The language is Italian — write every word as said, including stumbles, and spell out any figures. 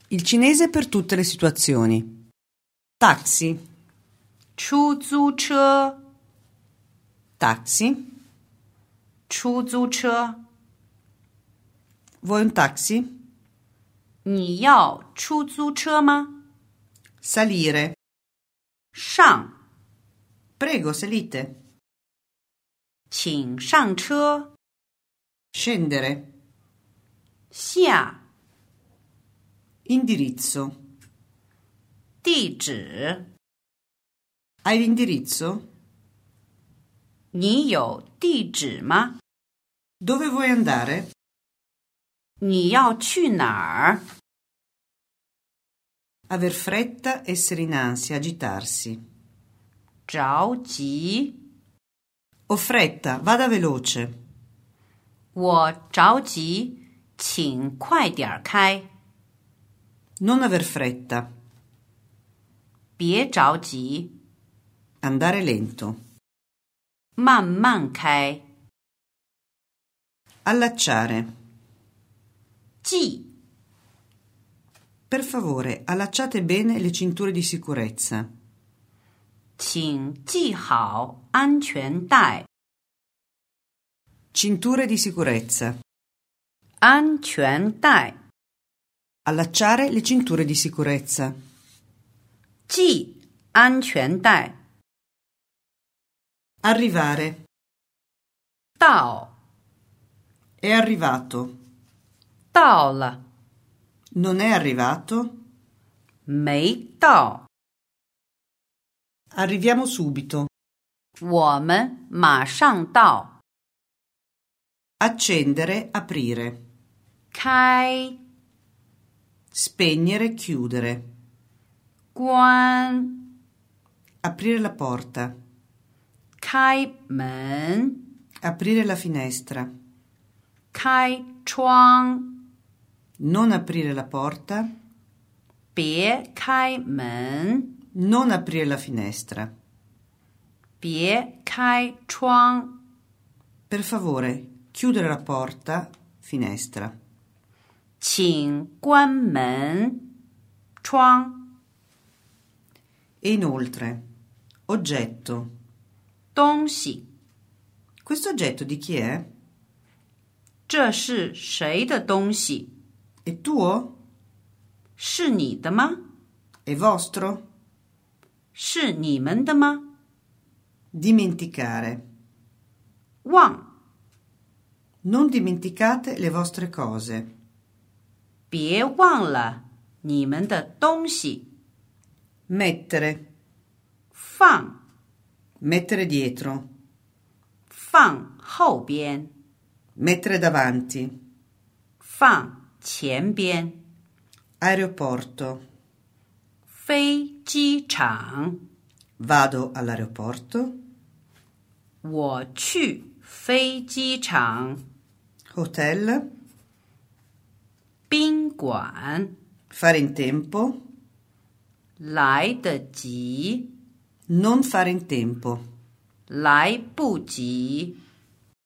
Il cinese per tutte le situazioni. Taxi, 出租车 taxi. 出租车 Vuoi un taxi? 你要出租车吗 Salire. 上 Prego, salite. 请上车 Scendere. 下 Indirizzo. 地址 Hai l'indirizzo? 你有地址吗 Dove vuoi andare? 你要去哪儿 Aver fretta, essere in ansia, agitarsi. 着急 Ho fretta, vada veloce. 我着急请快点开 Non aver fretta. 别着急 Andare lento. 慢慢开 Allacciare. 系 Per favore, allacciate bene le cinture di sicurezza. 请系好安全带 Cinture di sicurezza. 安全带 Allacciare le cinture di sicurezza. 系安全带 Arrivare. 到 È arrivato. 到了 Non è arrivato? 没到 Arriviamo subito. 我们马上到 Accendere, aprire. 开 Spegnere, chiudere. 关 Aprire la porta. 开门 Aprire la finestra. 开窗 Non aprire la porta. 别开门 Non aprire la finestra. 别开窗 Per favore, chiudere la porta, finestra. 请关门窗 E inoltre, oggetto. 东西 Questo oggetto di chi è? 这是谁的东西 È tuo? 是你的吗 È vostro? 是你们的吗 Dimenticare. 忘 Non dimenticate le vostre cose. 别忘了你们的东西 Mettere. 放 Mettere dietro. 放后边 Mettere davanti. 放前边 Aeroporto. 飞机场 Vado all'aeroporto. 我去飞机场 Hotel. 宾馆 Fare in tempo. 来得及 Non fare in tempo. 来不及